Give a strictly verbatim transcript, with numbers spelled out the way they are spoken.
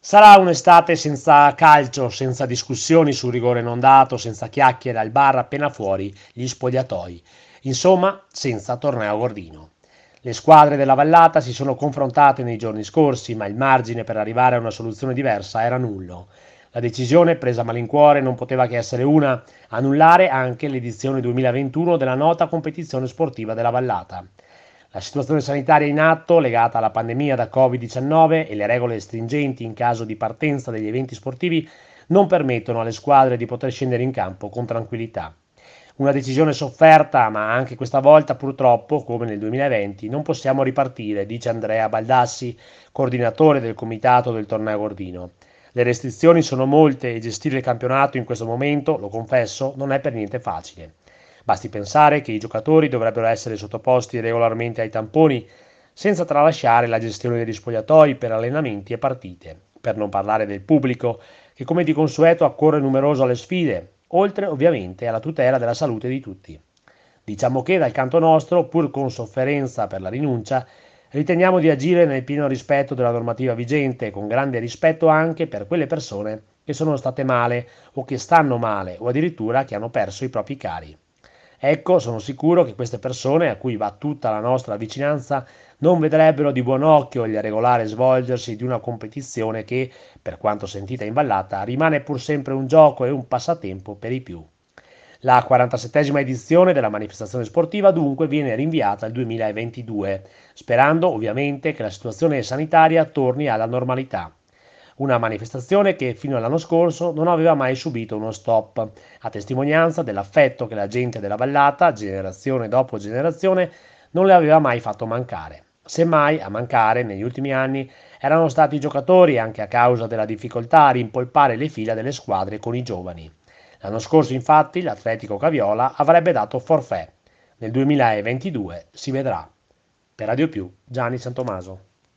Sarà un'estate senza calcio, senza discussioni sul rigore non dato, senza chiacchiere al bar appena fuori gli spogliatoi. Insomma, senza torneo Gordino. Le squadre della Vallata si sono confrontate nei giorni scorsi, ma il margine per arrivare a una soluzione diversa era nullo. La decisione, presa a malincuore, non poteva che essere una: annullare anche l'edizione duemilaventuno della nota competizione sportiva della Vallata. La situazione sanitaria in atto, legata alla pandemia da covid diciannove e le regole stringenti in caso di partenza degli eventi sportivi, non permettono alle squadre di poter scendere in campo con tranquillità. Una decisione sofferta, ma anche questa volta purtroppo, come nel duemilaventi, non possiamo ripartire, dice Andrea Baldassi, coordinatore del comitato del torneo Gordino. Le restrizioni sono molte e gestire il campionato in questo momento, lo confesso, non è per niente facile. Basti pensare che i giocatori dovrebbero essere sottoposti regolarmente ai tamponi, senza tralasciare la gestione degli spogliatoi per allenamenti e partite, per non parlare del pubblico, che come di consueto accorre numeroso alle sfide, oltre ovviamente alla tutela della salute di tutti. Diciamo che dal canto nostro, pur con sofferenza per la rinuncia, riteniamo di agire nel pieno rispetto della normativa vigente e con grande rispetto anche per quelle persone che sono state male o che stanno male o addirittura che hanno perso i propri cari. Ecco, sono sicuro che queste persone, a cui va tutta la nostra vicinanza, non vedrebbero di buon occhio il regolare svolgersi di una competizione che, per quanto sentita in ballata, rimane pur sempre un gioco e un passatempo per i più. La quarantasettesima edizione della manifestazione sportiva dunque viene rinviata al duemilaventidue, sperando ovviamente che la situazione sanitaria torni alla normalità. Una manifestazione che fino all'anno scorso non aveva mai subito uno stop, a testimonianza dell'affetto che la gente della Vallata, generazione dopo generazione, non le aveva mai fatto mancare. Semmai a mancare negli ultimi anni erano stati i giocatori, anche a causa della difficoltà a rimpolpare le fila delle squadre con i giovani. L'anno scorso infatti l'Atletico Caviola avrebbe dato forfait. Nel duemilaventidue si vedrà. Per Radio Più, Gianni Santomaso.